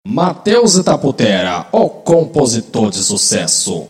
Matheus Itaputera, o compositor de sucesso.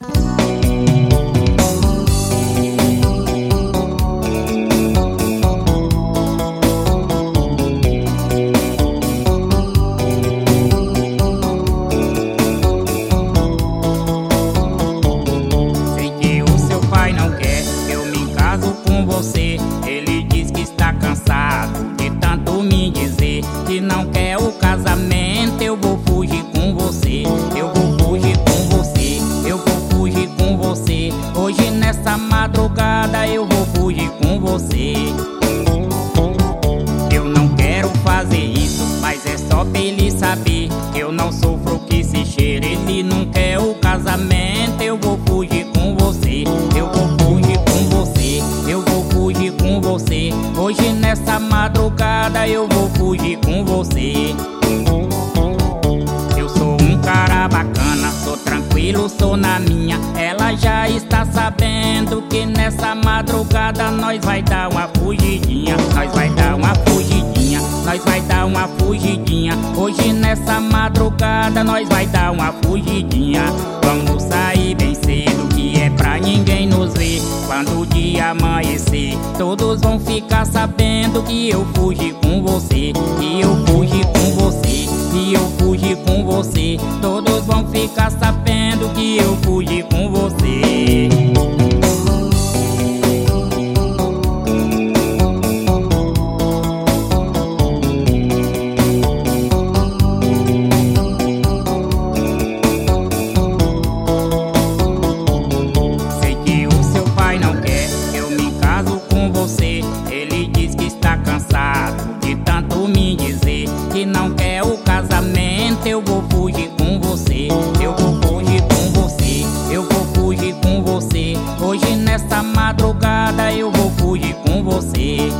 Sei que o seu pai não quer que eu me caso com você. Ele diz que está cansado de tanto me dizer que não quer o casamento. Eu vou fugir com você, eu vou fugir com você, eu vou fugir com você. Hoje nessa madrugada eu vou fugir com você. Eu não quero fazer isso, mas é só pra ele saber que eu não sofro que se cheira. Ele não quer o casamento. Eu vou fugir com você, eu vou fugir com você, eu vou fugir com você. Hoje nessa madrugada eu vou fugir com você. Eu sou um cara bacana, sou tranquilo, sou na minha. Ela já está sabendo que nessa madrugada nós vai dar uma fugidinha. Nós vai dar uma fugidinha, nós vai dar uma fugidinha. Hoje nessa madrugada nós vai dar uma fugidinha. Vamos sair bem cedo, que é pra ninguém nos ver. Quando o dia amanhecer, todos vão ficar sabendo que eu fugi com você, que eu fugi com você, que eu fugi com você. Todos vão ficar sabendo que eu fugi com você. Sei que o seu pai não quer que eu me caso com você. Ele diz que está cansado de tanto me dizer que não quer o casamento. Eu vou fugir com você, eu vou fugir com você, eu vou fugir com você. Hoje nessa madrugada eu vou fugir com você.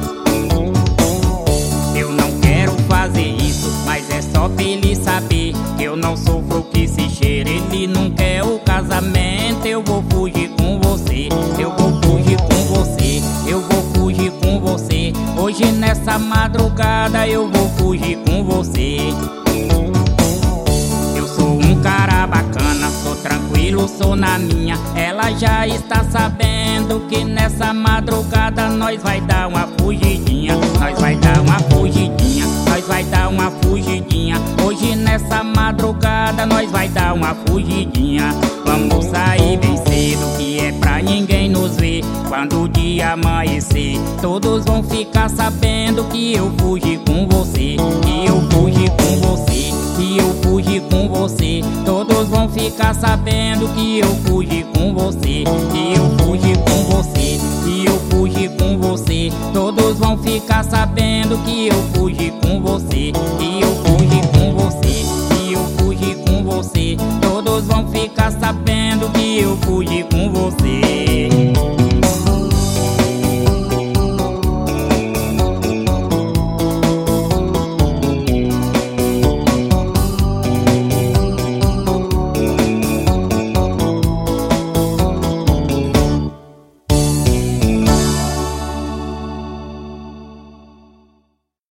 Eu não quero fazer isso, mas é só pra ele saber que eu não sofro que se cheira. Ele não quer o casamento. Eu vou fugir com você, eu vou fugir com você, eu vou fugir com você. Hoje nessa madrugada eu vou fugir com você. Eu sou um cara bacana, sou tranquilo, sou na minha. Ela já está sabendo que nessa madrugada nós vai dar uma fugidinha. Nós vai dar uma fugidinha, nós vai dar uma fugidinha. Hoje nessa madrugada nós vai dar uma fugidinha. Vamos sair bem cedo, que é pra ninguém nos ver. Quando o dia amanhecer, todos vão ficar sabendo que eu fugi com você, que eu fugi com você, que eu fugi com você. Todos vão ficar sabendo que eu fugi com você, que eu fugi com você, que eu fugi com você. Todos vão ficar sabendo que eu fugi com você, que eu fugi com você, que eu fugi com você. Todos vão ficar sabendo que eu fugi